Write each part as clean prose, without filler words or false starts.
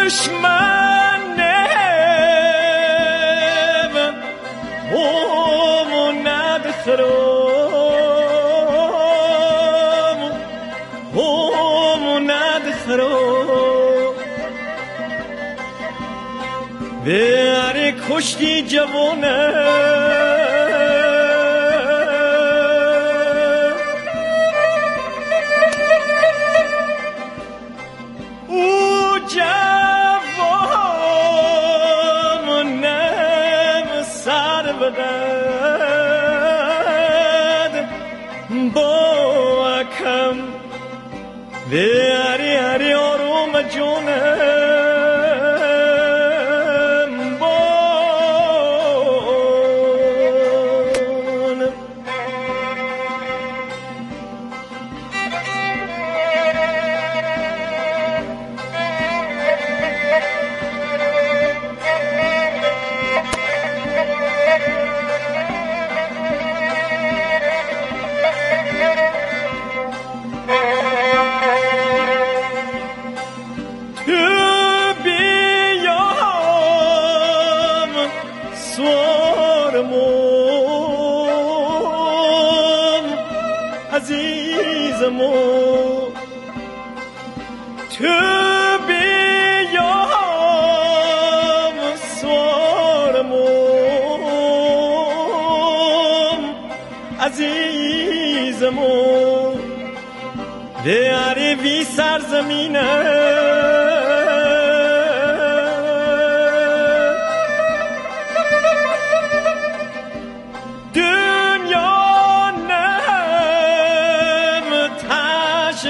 بیاری کشتی جوانه او جوانم سر بدد با کم بیاری هری آروم جونه عزیزمو بیاری وی سرزمینه دنیا نم تش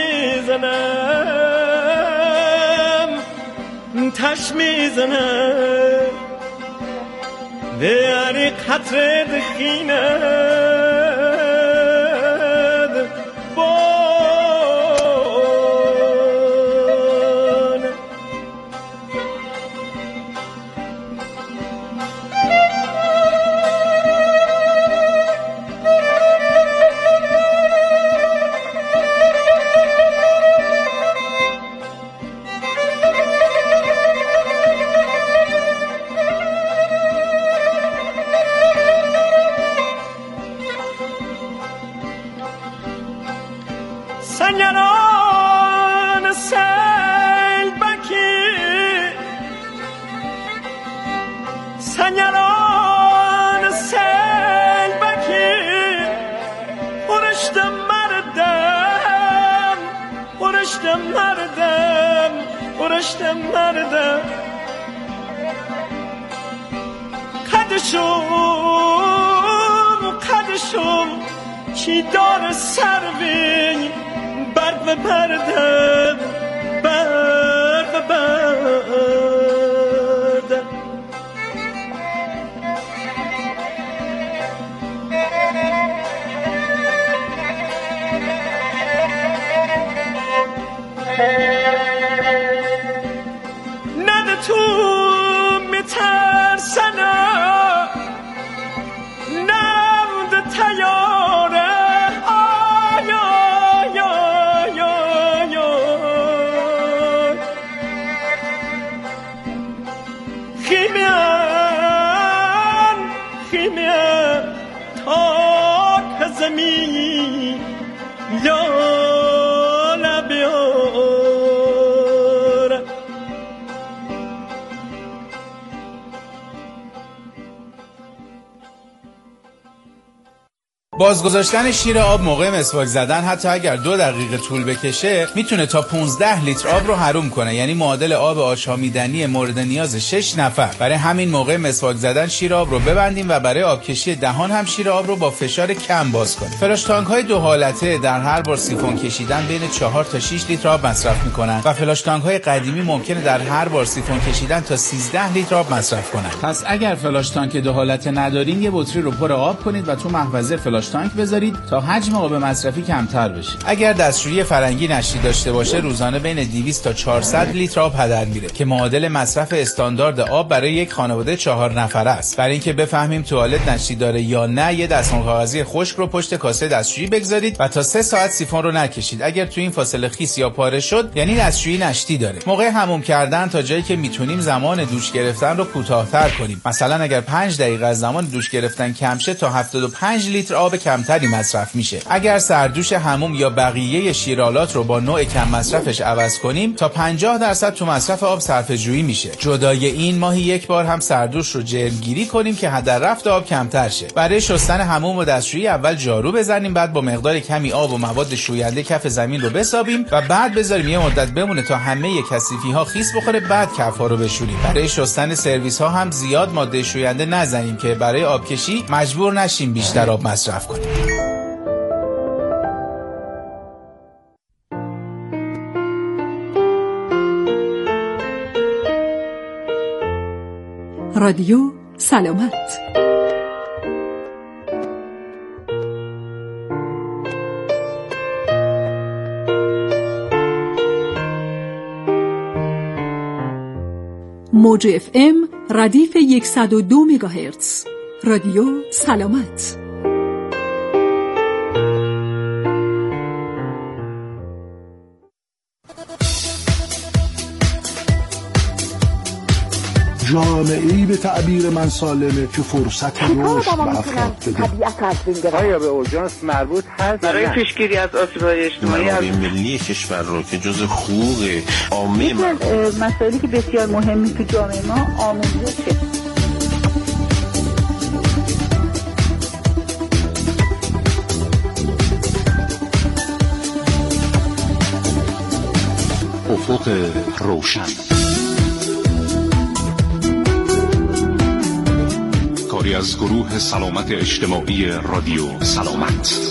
میزنم بیاری قطره دخینه سنگران سیل بکی سنگران سیل بکی پرشت مردم پرشت مردم پرشت مردم قدشم چی دار سروی برف بردم برف بردم نده تو میترسنه نمد تیاره خیمیان تاک زمین یا لبیار بازگذاشتن شیر آب موقع مسواک زدن حتی اگر 2 دقیقه طول بکشه میتونه تا 15 لیتر آب رو حروم کنه، یعنی معادل آب آشامیدنی مورد نیاز 6 نفر. برای همین موقع مسواک زدن شیر آب رو ببندیم و برای آبکشی دهان هم شیر آب رو با فشار کم باز کنیم. فلاش تانک های 2 حالته در هر بار سیفون کشیدن بین 4 تا 6 لیتر آب مصرف میکنن و فلاش تانک های قدیمی ممکنه در هر بار سیفون کشیدن تا 13 لیتر آب مصرف کنن. پس اگر فلاش تانک 2 حالته ندارین یه بطری رو پر آب کنید و تو محفظه فلاش تانک بذارید تا حجم آب مصرفی کمتر بشه. اگر دستشویی فرنگی نشتی داشته باشه روزانه بین 200 تا 400 لیتر آب هدر میره که معادل مصرف استاندارد آب برای یک خانواده 4 نفره است. برای اینکه بفهمیم توالت نشتی داره یا نه، یه دستمال کاغذی خشک رو پشت کاسه دستشویی بگذارید و تا 3 ساعت سیفون رو نکشید. اگر تو این فاصله خیس یا پاره شد یعنی دستشویی نشتی داره. موقع حموم کردن تا جایی که میتونیم زمان دوش گرفتن رو کوتاه‌تر کنیم. مثلا اگر 5 دقیقه از زمان دوش گرفتن کم شه تا 75 لیتر آب کمتری مصرف میشه. اگر سردوش حموم یا بقیه شیرالات رو با نوع کم مصرفش عوض کنیم تا 50% تو مصرف آب صرفه‌جویی میشه. جدای این ماهی یک بار هم سردوش رو جرمگیری کنیم که هدر رفت آب کمتر شه. برای شستن حموم و دستشویی اول جارو بزنیم، بعد با مقدار کمی آب و مواد شوینده کف زمین رو بسابیم و بعد بذاریم یه مدت بمونه تا همه کثیفی ها خیس بخوره، بعد کف‌ها رو بشوریم. برای شستن سرویس ها هم زیاد ماده شوینده نزنیم که برای آبکشی مجبور نشیم بیشتر آب مصرف کنیم. رادیو سلامت. موج FM ردیف 102 مگاهرتز. رادیو سلامت. جامعه‌ای به تعبیر من سالمه که فرصت رشد به افراد بده. آیا به اورژانس مربوط هست برای پیشگیری از آسیب‌های اجتماعی؟ منابع ملی کشور رو که جز حقوق عامه مسائلی که بسیار مهمی تو جامعه ما آموزشه. افق روشن. کاری از گروه سلامت اجتماعی رادیو سلامت.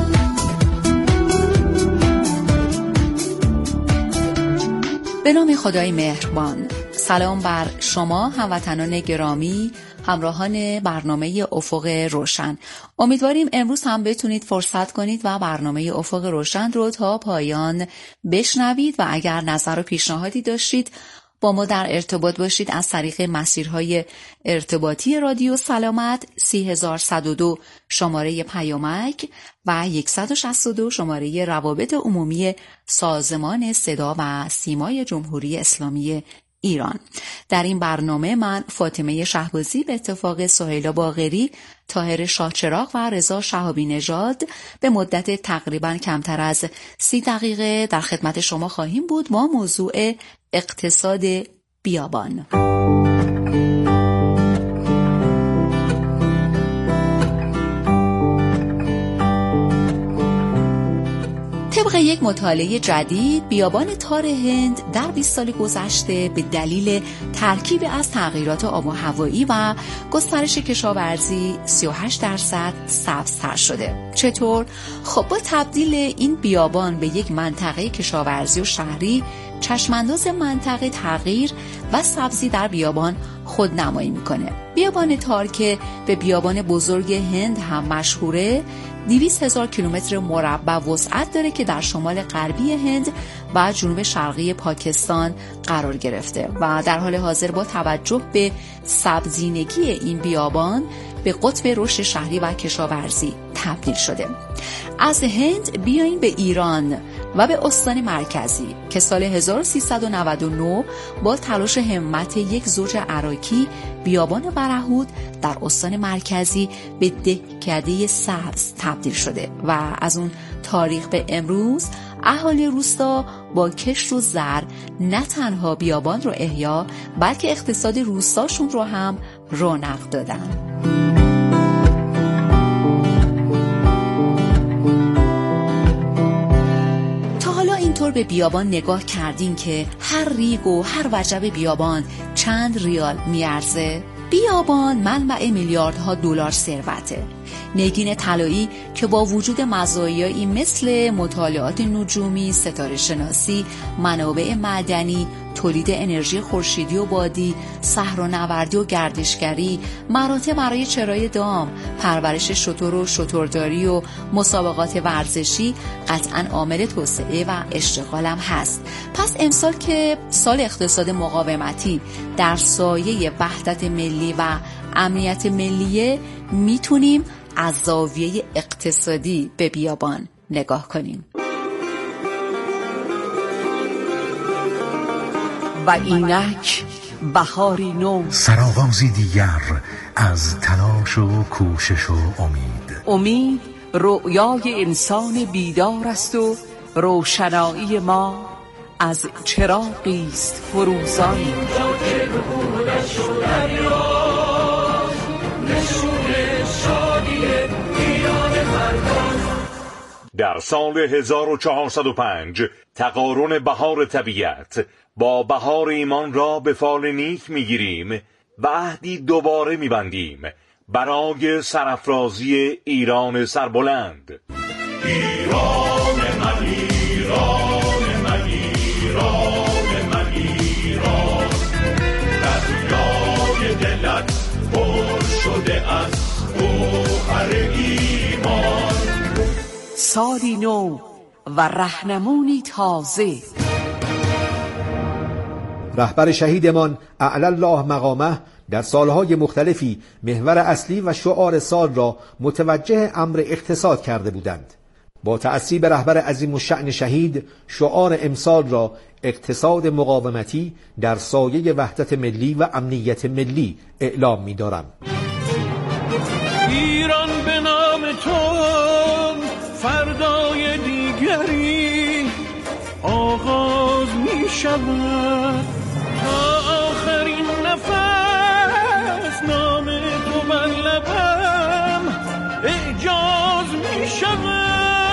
به نام خدای مهربان. سلام بر شما هموطنان گرامی، همراهان برنامه افق روشن. امیدواریم امروز هم بتونید فرصت کنید و برنامه افق روشن رو تا پایان بشنوید و اگر نظر و پیشنهادی داشتید با ما در ارتباط باشید از طریق مسیرهای ارتباطی رادیو سلامت 3102 شماره پیامک و 162 شماره روابط عمومی سازمان صدا و سیمای جمهوری اسلامی ایران. در این برنامه من فاطمه شهبازی به اتفاق سهیلا باقری، طاهر شاهچراغ و رضا شهابی نژاد به مدت تقریبا کمتر از 30 دقیقه در خدمت شما خواهیم بود با موضوع اقتصاد بیابان. طبق یک مطالعه جدید، بیابان تار هند در 20 سال گذشته به دلیل ترکیب از تغییرات آب و هوایی و گسترش کشاورزی 38% سبزتر شده. چطور؟ خب با تبدیل این بیابان به یک منطقه کشاورزی و شهری، چشمانداز منطقه تغییر و سبزی در بیابان خودنمایی میکنه. بیابان تار که به بیابان بزرگ هند هم مشهوره، 200,000 کیلومتر مربع وسعت داره که در شمال غربی هند و جنوب شرقی پاکستان قرار گرفته و در حال حاضر با توجه به سبزینگی این بیابان به قطب رشد شهری و کشاورزی تبدیل شده. از هند بیاییم به ایران و به استان مرکزی که سال 1399 با تلاش همت یک زوج عراقی بیابان برهود در استان مرکزی به دهکده سبز تبدیل شده و از اون تاریخ به امروز اهالی روستا با کشت و زر نه تنها بیابان رو احیا بلکه اقتصاد روستاشون رو هم رونق دادن. اینطور به بیابان نگاه کردین که هر ریگ و هر وجب بیابان چند ریال میارزه؟ بیابان منبع میلیاردها دلار ثروته. نگین طلایی که با وجود مزایایی مثل مطالعات نجومی، ستاره شناسی، منابع معدنی، تولید انرژی خورشیدی و بادی، صحرانوردی و گردشگری، مراتع برای چرای دام، پرورش شتر و شترداری و مسابقات ورزشی قطعاً عامل توسعه و اشتغال هم هست. پس امسال که سال اقتصاد مقاومتی در سایه وحدت ملی و امنیت ملیه، میتونیم از زاویه اقتصادی به بیابان نگاه کنیم. و اینک بهاری نو، سرآغازی دیگر از تلاش و کوشش و امید رؤیای انسان بیدار است و روشنایی ما از چراغی است فروزان. در سال 1405 تقارن بهار طبیعت با بهار ایمان را به فال نیک میگیریم و عهدی دوباره میبندیم برای سرافرازی ایران سربلند. ایران من، ایران من، ایران من، ایران، دریای دلت پر شده از گوهر ایمان. سالی نو و رهنمونی تازه. رهبر شهیدمان اعلی الله مقامه در سالهای مختلفی محور اصلی و شعار سال را متوجه امر اقتصاد کرده بودند. با تأسی به رهبر عظیم الشأن شهید، شعار امسال را اقتصاد مقاومتی در سایه وحدت ملی و امنیت ملی اعلام می‌دارم. ایران به نام تو فردای دیگری آغاز می شود، تا آخرین نفس نام تو بر لبم اعجاز می شود.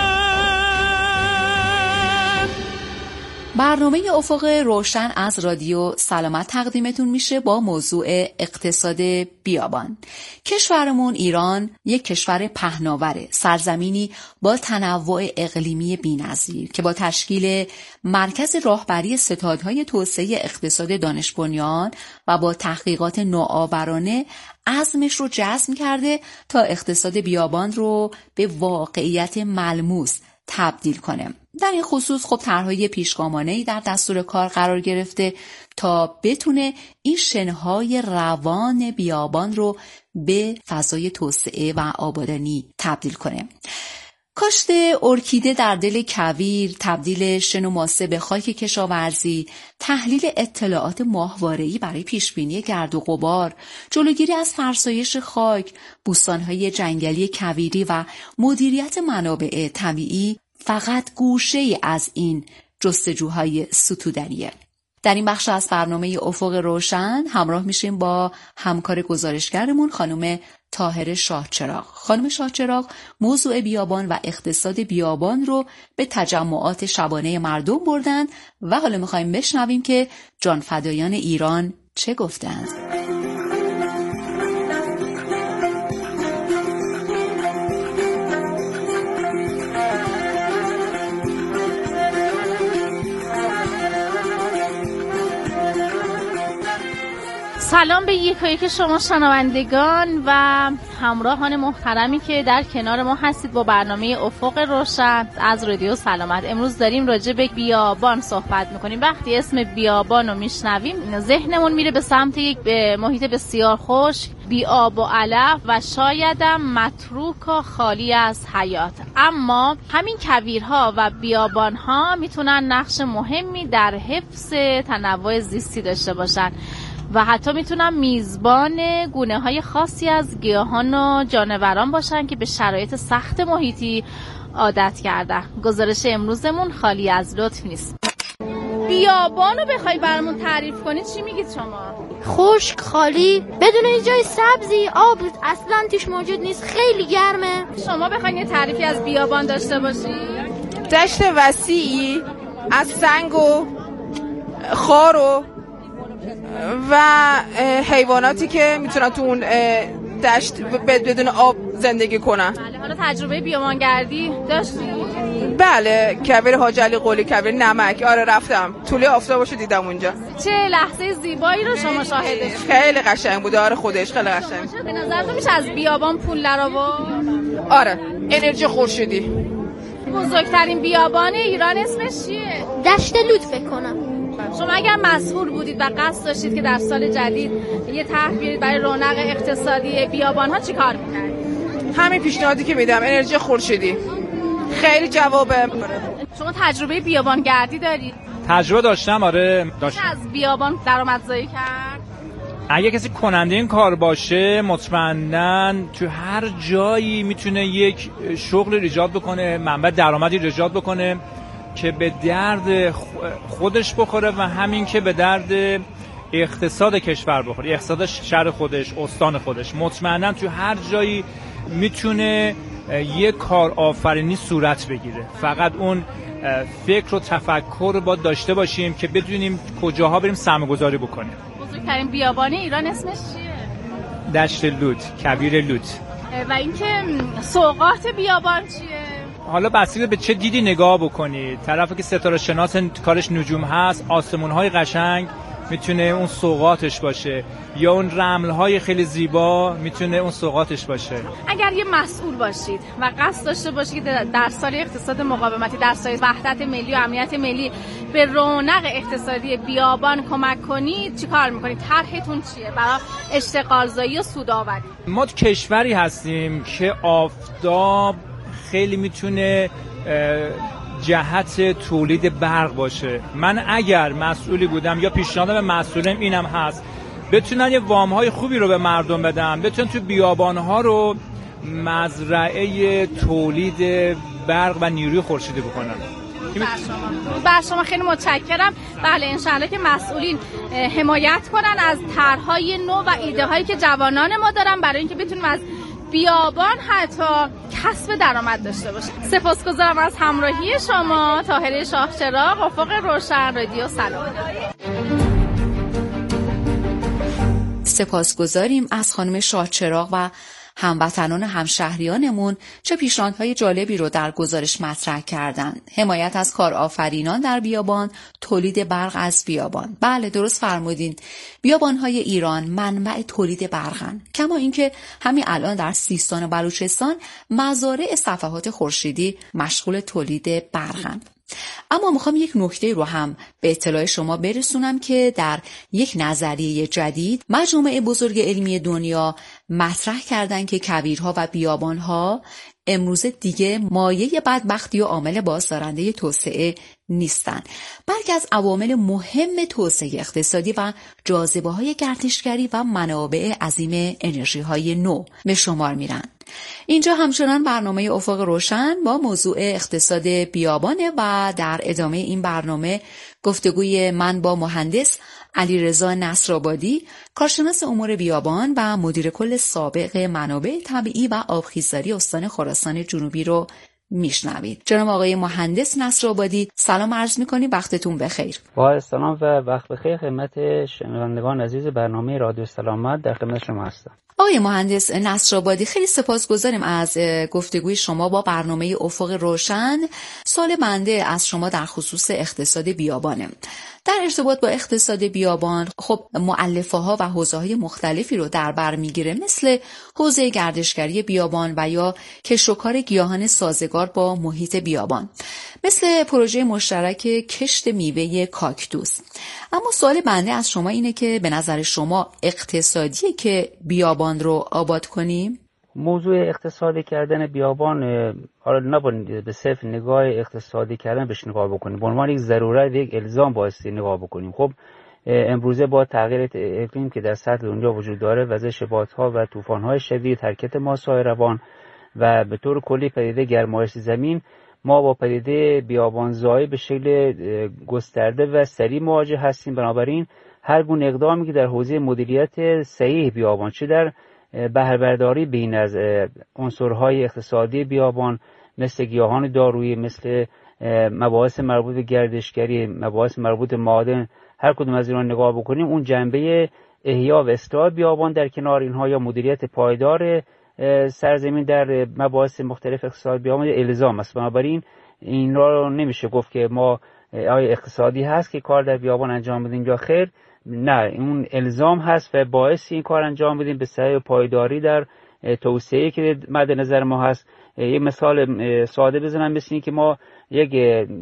برنامه افق روشن از رادیو سلامت تقدیمتون میشه با موضوع اقتصاد بیابان. کشورمون ایران یک کشور پهناوره، سرزمینی با تنوع اقلیمی بی‌نظیر که با تشکیل مرکز راهبری ستادهای توسعه اقتصاد دانش بنیان و با تحقیقات نوآورانه عزمش رو جزم کرده تا اقتصاد بیابان رو به واقعیت ملموس تبدیل کنه. در این خصوص خب طرح‌های پیشگامانه‌ای در دستور کار قرار گرفته تا بتونه این شنهای روان بیابان رو به فضای توسعه و آبادانی تبدیل کنه. کاشت ارکیده در دل کویر، تبدیل شن و ماسه به خاک کشاورزی، تحلیل اطلاعات ماهواره‌ای برای پیشبینی گرد و غبار، جلوگیری از فرسایش خاک، بوستان‌های جنگلی کویری و مدیریت منابع طبیعی فقط گوشه‌ای از این جستجوهای ستودنیه. در این بخش از برنامه افق روشن همراه میشیم با همکار گزارشگرمون خانم طاهره شاهچراغ. خانم شاهچراغ موضوع بیابان و اقتصاد بیابان رو به تجمعات شبانه مردم بردن و حالا میخوایم بشنویم که جانفدایان ایران چه گفتند. سلام به یکایک شما شنوندگان و همراهان محترمی که در کنار ما هستید با برنامه افق روشن از رادیو سلامت. امروز داریم راجع به بیابان صحبت میکنیم. وقتی اسم بیابان رو میشنویم ذهنمون میره به سمت یک محیط بسیار خوش، بی آب و علف و شایدم متروک و خالی از حیات. اما همین کویرها و بیابانها میتونن نقش مهمی در حفظ تنوع زیستی داشته باشن و حتی میتونن میزبان گونه‌های خاصی از گیاهان و جانوران باشن که به شرایط سخت محیطی عادت کردن. گزارش امروزمون خالی از لطف نیست. بیابانو بخوای برامون تعریف کنید چی میگید شما؟ خشک، خالی، بدون هیچ جای سبزی، آب اصلا توش موجود نیست، خیلی گرمه. شما بخواید یه تعریفی از بیابان داشته باشید؟ دشت وسیعی از سنگ و خار و حیواناتی که میتونن تو اون دشت بدون آب زندگی کنن. بله، حالا تجربه بیابانگردی داشتی؟ بله، کویر حاج علی قلی، کویر نمک. آره رفتم، طلوع آفتابشو دیدم اونجا. چه لحظه زیبایی رو شما شاهدش؟ خیلی قشنگ بود. آره خودش خیلی قشنگ. به نظرتون میشه از بیابان پول درآورد؟ آره، انرژی خورشیدی. بزرگترین بیابان ایران اسمش چیه؟ دشت لوت فکر کنم. شما اگر مسئول بودید و قصد داشتید که در سال جدید یه طرح بیارید برای رونق اقتصادی بیابان‌ها چی کار می‌کردید؟ همین پیشنهادی که میدم، انرژی خورشیدی. خیلی جوابه. شما تجربه بیابان گردی دارید؟ تجربه داشتم. آره داشتم. از بیابان درآمدزایی کرد؟ اگه کسی کننده این کار باشه مطمئناً تو هر جایی میتونه یک شغل ایجاد بکنه، منبع درآمدی ایجاد بکنه که به درد خودش بخوره و همین که به درد اقتصاد کشور بخوره، اقتصاد شهر خودش، استان خودش. مطمئناً تو هر جایی میتونه یک کار آفرینی صورت بگیره. فقط اون فکر و تفکر رو باید داشته باشیم که بدونیم کجاها بریم سرمایه‌گذاری بکنیم. بزرگترین بیابان ایران اسمش چیه؟ دشت لوت، کویر لوت. و اینکه سوغات بیابان چیه؟ حالا بستگی به چه دیدی نگاه بکنید. طرفی که ستاره شناس کارش نجوم هست، آسمون‌های قشنگ میتونه اون سوغاتش باشه، یا اون رمل‌های خیلی زیبا میتونه اون سوغاتش باشه. اگر یه مسئول باشید و قصد داشته باشید که در سال اقتصاد مقاومتی، در سال وحدت ملی و امنیت ملی به رونق اقتصادی بیابان کمک کنید، چی کار میکنید؟ طرحتون چیه برای اشتغالزایی و سودآوری؟ ما کشوری هستیم که آفتاب خیلی میتونه جهت تولید برق باشه. من اگر مسئولی بودم یا پیشنهادم به مسئولم اینم هست، بتونن یه وام‌های خوبی رو به مردم بدن، بتونن تو بیابان‌ها رو مزرعه تولید برق و نیروی خورشیدی بکنن. بر شما خیلی متشکرم. بله انشاءالله که مسئولین حمایت کنن از طرح‌های نو و ایده‌هایی که جوانان ما دارن برای اینکه بتونیم از بیابان حتی کسب درآمد داشته باشیم. سپاسگزارم از همراهی شما. طاهره شاهچراغ، افق روشن، رادیو سلامت. سپاسگزاریم از خانم شاهچراغ و هموطنان همشهریانمون چه پیشنهادهای جالبی رو در گزارش مطرح کردن. حمایت از کارآفرینان در بیابان، تولید برق از بیابان. بله درست فرمودین، بیابان‌های ایران منبع تولید برقن، کما اینکه همین الان در سیستان و بلوچستان مزارع صفحات خورشیدی مشغول تولید برقن. اما میخوام یک نکته رو هم به اطلاع شما برسونم که در یک نظریه جدید مجامع بزرگ علمی دنیا مطرح کردن که کویرها و بیابانها امروز دیگه مایه بدبختی و عامل بازدارنده توسعه نیستن، بلکه از عوامل مهم توسعه اقتصادی و جاذبه‌های گردشگری و منابع عظیم انرژی‌های نو به شمار میرن. اینجا همچنان برنامه افق روشن با موضوع اقتصاد بیابانه و در ادامه این برنامه گفتگوی من با مهندس علیرضا نصرآبادی، کارشناس امور بیابان و مدیر کل سابق منابع طبیعی و آبخیزداری استان خراسان جنوبی رو میشنوید. جناب آقای مهندس نصرآبادی، سلام عرض میکنیم، وقتتون بخیر. با سلام و وقت بخیر خدمت شنوندگان عزیز برنامه رادیو سلامت، در خدمت شما هستم. آقای مهندس نصرآبادی، خیلی سپاسگزاریم از گفتگوی شما با برنامه افق روشن. سوال بنده از شما در خصوص اقتصاد بیابانه. در ارتباط با اقتصاد بیابان خب مؤلفه‌ها و حوزه‌های مختلفی رو در بر میگیره، مثل حوزه گردشگری بیابان و یا کشت و کار گیاهان سازگار با محیط بیابان، مثل پروژه مشترک کشت میوه کاکتوس. اما سوال بنده از شما اینه که به نظر شما اقتصادیه که بیابان رو آباد کنیم؟ موضوع اقتصادی کردن بیابان نباید به صرف نگاه اقتصادی کردن بهش نگاه بکنیم، به عنوان یک ضرورت، یک الزام بایستی نگاه بکنیم. خب امروزه با تغییر اقلیم که در سطح دنیا وجود داره، وزش بادها و طوفان‌های شدید، حرکت ماسه‌های روان و به طور کلی پدیده گرمایش زمین، ما با پدیده بیابانزایی به شکل گسترده و سریع مواجه هستیم. بنابراین هر گونه اقدامی که در حوزه مدیریت صحیح بیابان، چه در بهره‌برداری بین از عنصرهای اقتصادی بیابان مثل گیاهان دارویی، مثل مباحث مربوط به گردشگری، مباحث مربوط به معادن، هر کدوم از اینا نگاه بکنیم، اون جنبه احیا و اصلاح بیابان در کنار اینها یا مدیریت پایدار سرزمین در مباحث مختلف اقتصاد بیابان الزام است. بنابراین این رو نمیشه گفت که ما آیا اقتصادی هست که کار در بیابان انجام بدیم یا خیر. نه، اون الزام هست و باعث این کار انجام بدیم به سعی و پایداری در توسعه که مد نظر ما هست. یه مثال ساده بزنم، مثل این که ما یک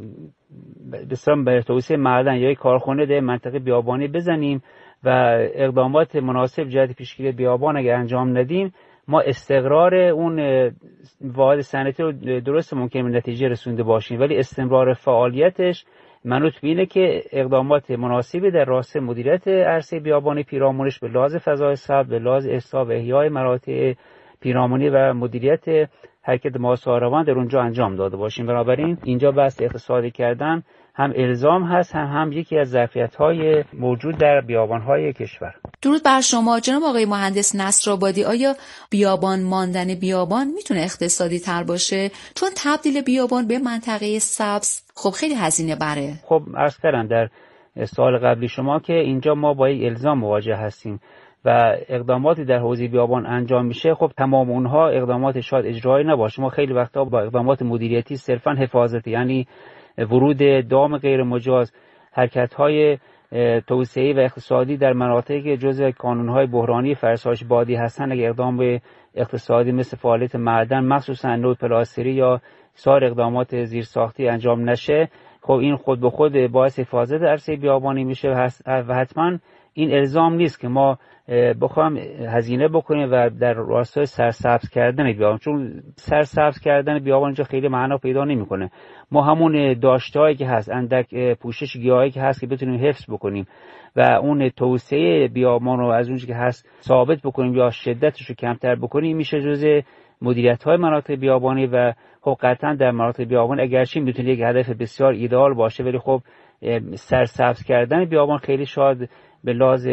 به توسعه معدن یا یک کارخانه در منطقه بیابانی بزنیم و اقدامات مناسب جهت پیشگیری بیابان اگر انجام ندیم، ما استقرار اون واحد صنعتی رو درست ممکن به نتیجه رسونده باشیم، ولی استمرار فعالیتش منوط به اینه که اقدامات مناسبی در راسته مدیریت عرصه بیابانی پیرامونش به لحاظ فضای سبز، به لحاظ اصلاح و احیای مراتع پیرامونی و مدیریت حرکت ماسه‌آروان در اونجا انجام داده باشیم. بنابراین اینجا بحث اقتصادی کردن هم الزام هست، هم یکی از ظرفیت‌های موجود در بیابان‌های کشور. درود بر شما جناب آقای مهندس نصرآبادی. آیا بیابان ماندن بیابان میتونه اقتصادی تر باشه؟ چون تبدیل بیابان به منطقه سبز خب خیلی هزینه بره. خب عرض کردم در سال قبلی شما که اینجا ما با یک الزام مواجه هستیم و اقداماتی در حوزه بیابان انجام میشه. خب تمام اونها اقدامات شاید اجرایی نباشه. ما خیلی وقتا با اقدامات مدیریتی صرفاً حفاظتی، یعنی ورود دام غیر مجاز، حرکت‌های توسعه‌ای و اقتصادی در مناطقی که جزء کانون‌های بحرانی فرسایش بادی هستند، اگه اقدام به اقتصادی مثل فعالیت معدن، مخصوصاً نود پلاستری یا سایر اقدامات زیرساختی انجام نشه، خب این خود به خود باعث حفاظت عرصه بیابانی میشه و حتماً این الزام نیست که ما بخوام هزینه بکنیم و در راستای سرسبز کردن بیابان، چون سرسبز کردن بیابان اینجا خیلی معنا پیدا نمیکنه. ما همون داشته‌هایی که هست، اندک پوشش گیاهی که هست که بتونیم حفظ بکنیم و اون توسعه بیابان رو از اونجایی که هست ثابت بکنیم یا شدتش رو کمتر بکنیم، میشه جزء مدیریت‌های مناطق بیابانی. و خب قطعا در مناطق بیابان اگرچه میتونه یک هدف بسیار ایدئال باشه، ولی خب سرسبز کردن بیابان خیلی شاید به لحاظ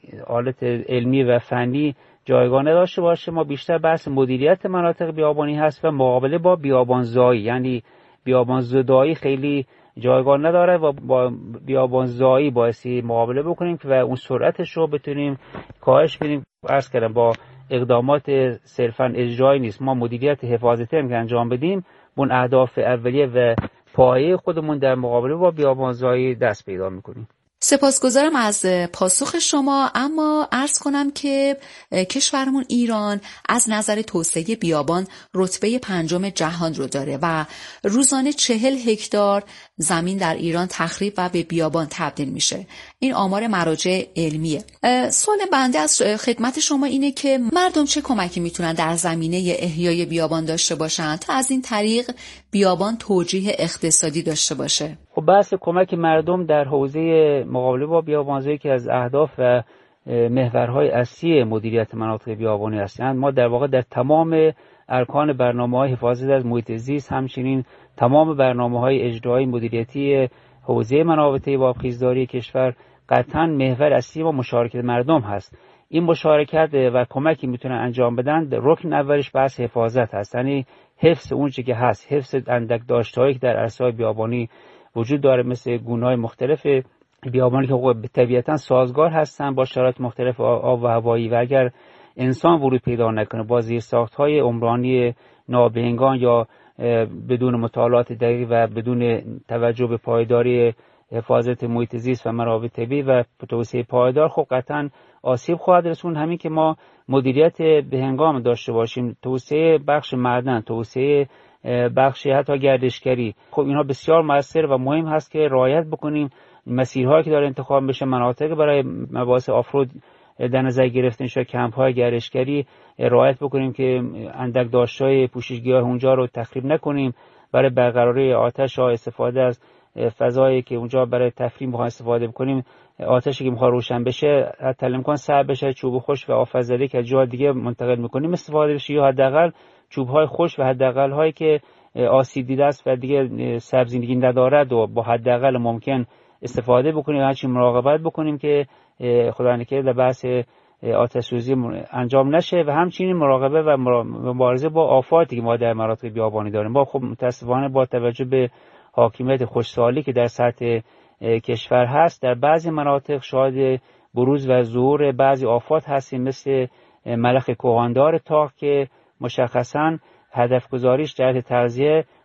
آلت علمی و فنی جایگاه نداشته باشه. ما بیشتر بحث مدیریت مناطق بیابانی هست و مقابله با بیابانزایی، یعنی بیابانزدایی خیلی جایگاه نداره و با بیابانزایی بایستی مقابله بکنیم و اون سرعتش رو بتونیم کاهش بدیم. عرض کردم با اقدامات صرفاً اجرایی نیست، ما مدیریت حفاظتی هم که انجام بدیم اون اهداف اولیه و پایه خودمون در مقابله با بیابانزایی دست پیدا میکنیم. سپاسگزارم از پاسخ شما. اما عرض کنم که کشورمون ایران از نظر توسعه بیابان رتبه 5 جهان رو داره و روزانه 40 هکتار زمین در ایران تخریب و به بیابان تبدیل میشه. این آمار مراجع علمیه. سوال بنده از خدمت شما اینه که مردم چه کمکی میتونن در زمینه احیای بیابان داشته باشن تا از این طریق بیابان توجیه اقتصادی داشته باشه؟ خب بحث کمک مردم در حوزه مقابله با بیابانزایی که از اهداف و محورهای اصلی مدیریت مناطق بیابانی هستند. ما در واقع در تمام ارکان برنامه‌های حفاظت از محیط زیست، همچنین تمام برنامه‌های اجرایی مدیریتی حوزه منابع آبخیزداری کشور قطعاً محور اصلی ما مشارکت مردم هست. این مشارکت و کمکی میتونن انجام بدن، رکن اولیش بحث حفاظت هست، یعنی حفظ اون چیزی که هست، حفظ اندک داشته‌هایی که در عرصه‌های بیابانی وجود داره، مثل گونه‌های مختلف بیابانی که طبیعتاً سازگار هستن با شرایط مختلف آب و هوایی و اگر انسان ورود پیدا نکنه با زیرساخت‌های عمرانی نابهنگان یا بدون مطالعات دقیق و بدون توجه به پایداری حفاظت محیط زیست و منابع طبیعی و توسعه پایدار، خب قطعاً آسیب خواهد رسوند. همین که ما مدیریت به هنگام داشته باشیم، توسعه بخش معدن، توسعه بخش حتی گردشگری، خب اینها بسیار مؤثر و مهم هست که رعایت بکنیم. مسیرهایی که داره انتخاب بشه، مناطق برای مباحث آفرود در نظر گرفته میشه، کمپ‌های گردشگری رعایت بکنیم که اندک داشته‌های پوششگی‌های اونجا رو تخریب نکنیم. برای برقراری آتش ها استفاده از فضایی که اونجا برای تفریح می‌خوایم استفاده بکنیم، آتشی که می‌خواد روشن بشه حتی امکان سر بشه، چوب خشک و آفزدی که از جای دیگه منتقل می‌کنیم استفاده بشه، یا حداقل چوب‌های خشک و حداقل هایی که آسیب دیده است و دیگه سبزینگی ندارد و با حداقل ممکن استفاده بکنیم. هرچی مراقبت بکنیم که خدا نکنه در بحث آتش سوزی انجام نشه و همچنین مراقبه و مبارزه با آفاتی که ما در مناطق بیابانی داریم. ما خب متاسفانه با توجه به حاکمیت خوشسالی که در سطح کشور هست، در بعضی مناطق شاهد بروز و ظهور بعضی آفات هستیم، مثل ملخ کهاندار تاق که مشخصاً هدف گذاریش جهت تغذیه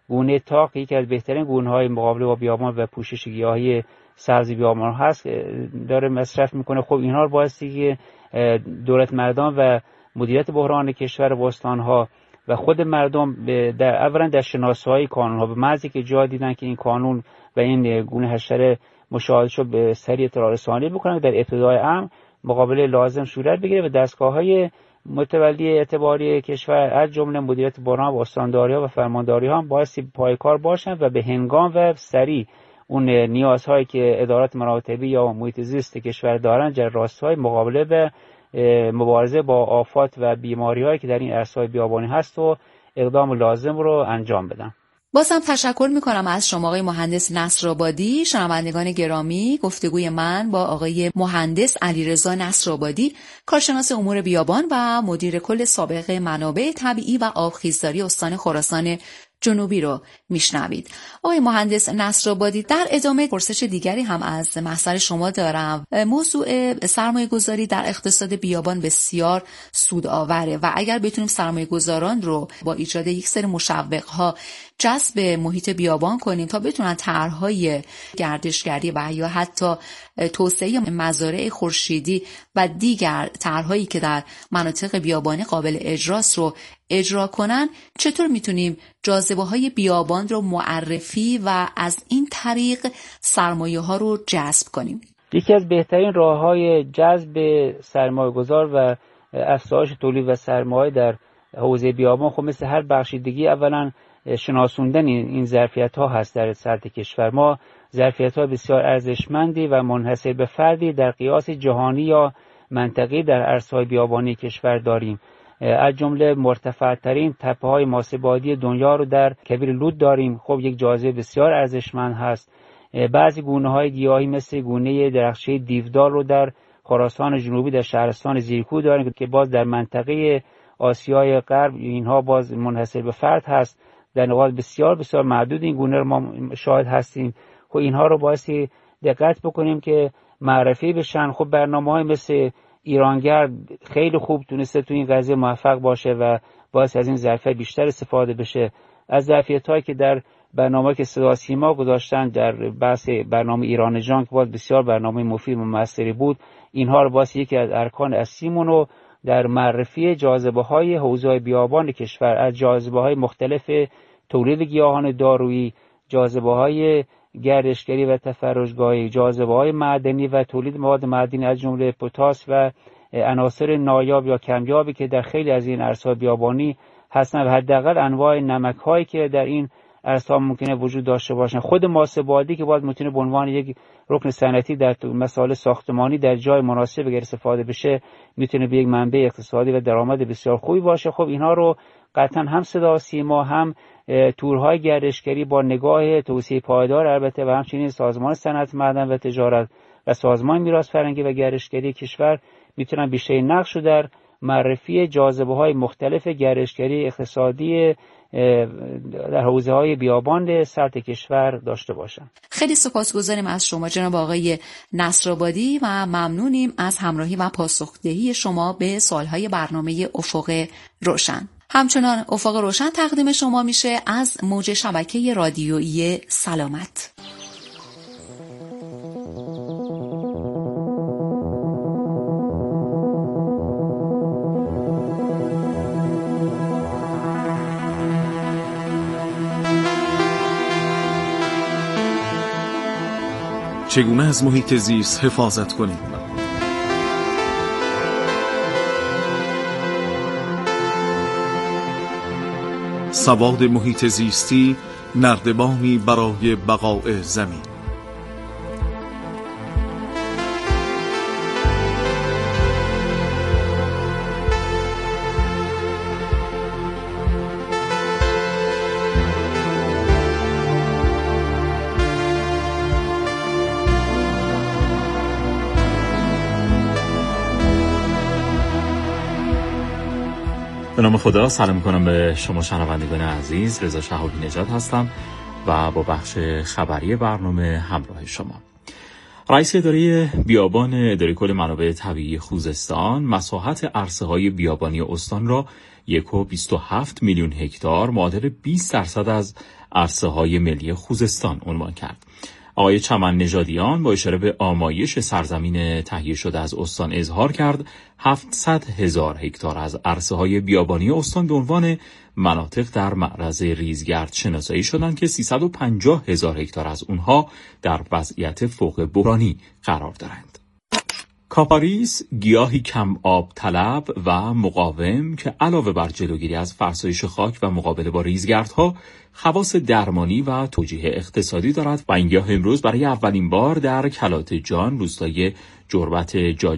گونه تاق یکی از بهترین گونه‌های مقابله با بیابان و پوشش گیاهی سبز بیابان هست داره مصرف میکنه. خب اینها رو بایستی که دولت مردان و مدیریت بحران کشور و استان‌ها و خود مردم اولا در شناسایی کانون‌ها به محضی که جا دیدن که این قانون و این گونه حشره مشاهده شد به سریع اطلاع رسانی بکنن در ابتدای امر مقابله لازم صورت بگیره و دستگاه‌های متولی اعتباری کشور از جمله مدیریت بحران و استانداری‌ها و فرمانداری‌ها هم بایستی پایکار باشن و به هنگام و سریع اون نیازهایی که ادارات منابع طبیعی یا محیط زیست کشور دارن در راستای مقابله به مبارزه با آفات و بیماری‌هایی که در این عرصه‌های بیابانی هست و اقدام لازم رو انجام بدن. بازم تشکر میکنم از شما آقای مهندس نصرآبادی. شنوندگان گرامی، گفتگوی من با آقای مهندس علیرضا نصرآبادی، کارشناس امور بیابان و مدیر کل سابق منابع طبیعی و آبخیزداری استان خراسان جنوبی رو میشنوید. آقای مهندس نصرآبادی، در ادامه پرسش دیگری هم از محضر شما دارم. موضوع سرمایه گذاری در اقتصاد بیابان بسیار سودآوره و اگر بتونیم سرمایه گذاران رو با ایجاد یک سری مشوق‌ها جذب محیط بیابان کنیم تا بتونن طرح‌های گردشگری و یا حتی توسعه مزارع خورشیدی و دیگر طرح‌هایی که در مناطق بیابانی قابل اجراست رو اجرا کنن، چطور میتونیم جاذبه‌های بیابان رو معرفی و از این طریق سرمایه‌ها رو جذب کنیم؟ یکی از بهترین راه‌های جذب سرمایه‌گذار و افزایش تولید و سرمایه در حوزه بیابان خب مثل هر بخشی دیگه اولا شناسوندن این ظرفیت‌ها هست. در سطح کشور ما ظرفیت‌های بسیار ارزشمندی و منحصر به فردی در قیاس جهانی یا منطقی در عرصه‌های بیابانی کشور داریم. از جمله مرتفع‌ترین تپه‌های ماسه‌بادی دنیا رو در کویر لود داریم. خب یک جاذبه بسیار ارزشمند هست. بعضی گونه‌های گیاهی مثل گونه درخچه دیودار رو در خراسان جنوبی در شهرستان زیرکوه داریم که باز در منطقه آسیای غرب اینها باز منحصر به فرد هست. در نقاط بسیار بسیار معدود این گونه رو ما شاهد هستیم. خب اینها رو بایستی دقت بکنیم که معرفی بشن. خب برنامه‌های مثل ایرانگرد خیلی خوب تونسته تو این قضیه موفق باشه و باعث از این ظرفیت بیشتر استفاده بشه. از ظرفیت‌هایی که در برنامه‌ای که صدا سیما گذاشتن در بحث برنامه ایران جان که باز بسیار برنامه مفید و موثری بود، اینها رو واسه یکی از ارکان اصلیمون رو در معرفی جاذبه‌های حوزه بیابان کشور، از جاذبه‌های مختلف تولید گیاهان دارویی، جاذبه‌های گردشگری و تفرجگاهی، جاذبه‌های معدنی و تولید مواد معدنی از جمله پتاس و عناصر نایاب یا کمیابی که در خیلی از این عرصه‌های بیابانی هستن و حداقل انواع نمک‌هایی که در این عرصه‌ها ممکنه وجود داشته باشن. خود ماسه‌بادی که باید میتونه به عنوان یک رکن صنعتی در مسائل ساختمانی در جای مناسب اگر استفاده بشه میتونه به یک منبع اقتصادی و درآمد بسیار خوبی باشه. خب اینها رو قطعا هم صدا سیما هم تورهای گردشگری با نگاه توسعه پایدار البته و همچنین سازمان صنعت معدن و تجارت و سازمان میراث فرهنگی و گردشگری کشور میتونن بیشتر نقش رو در معرفی جاذبه‌های مختلف گردشگری اقتصادی در حوزه‌های بیابان سطح کشور داشته باشن. خیلی سپاسگزاریم از شما جناب آقای نصرآبادی و ممنونیم از همراهی و پاسخدهی شما به سوالهای برنامه افق روشن. همچنان افق روشن تقدیم شما میشه از موج شبکه رادیویی سلامت. چگونه از محیط زیست حفاظت کنیم؟ سواد محیط زیستی نردبانی برای بقای زمین. به نام خدا سلام میکنم به شما شنوندگان عزیز. رضا شهابی نژاد هستم و با بخش خبری برنامه همراه شما. رئیس اداره بیابان اداره کل منابع طبیعی خوزستان مساحت عرصه‌های بیابانی استان را 1.27 میلیون هکتار معادل 20% از عرصه‌های ملی خوزستان عنوان کرد. آقای چمن نژادیان با اشاره به آمایش سرزمین تهیه شده از استان اظهار کرد 700,000 هکتار از عرصه‌های بیابانی استان به عنوان مناطق در معرض ریزگرد شناسایی شدند که 350,000 هکتار از اونها در وضعیت فوق بحرانی قرار دارند. کاپاریس گیاهی کم آب طلب و مقاوم که علاوه بر جلوگیری از فرسایش خاک و مقابله با ریزگردها خواص درمانی و توجیه اقتصادی دارد و این گیاه امروز برای اولین بار در کلات جان روستای جربت